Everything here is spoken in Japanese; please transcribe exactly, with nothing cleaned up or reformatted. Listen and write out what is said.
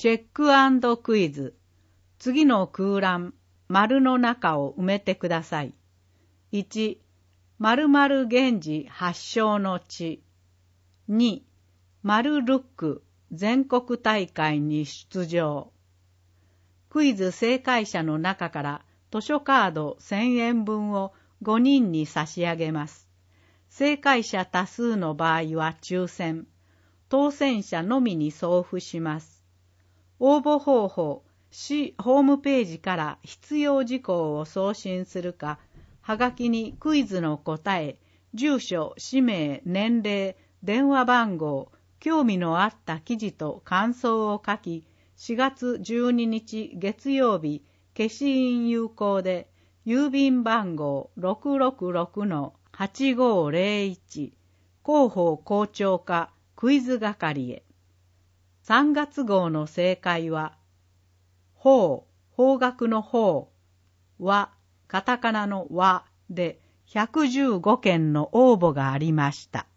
チェック&クイズ。次の空欄、丸の中を埋めてください。いち、〇〇源氏発祥の地。に、〇ルック全国大会に出場。クイズ正解者の中から図書カードせんえん分をごにんに差し上げます。正解者多数の場合は抽選、当選者のみに送付します。応募方法、市ホームページから必要事項を送信するか、はがきにクイズの答え、住所、氏名、年齢、電話番号、興味のあった記事と感想を書き、しがつじゅうににち月曜日、消印有効で、郵便番号 ろくろくろくのはちごぜろいち 広報校長課クイズ係へ。さんがつ号の正解は、法、法学の法は、カタカナの和でひゃくじゅうごけんの応募がありました。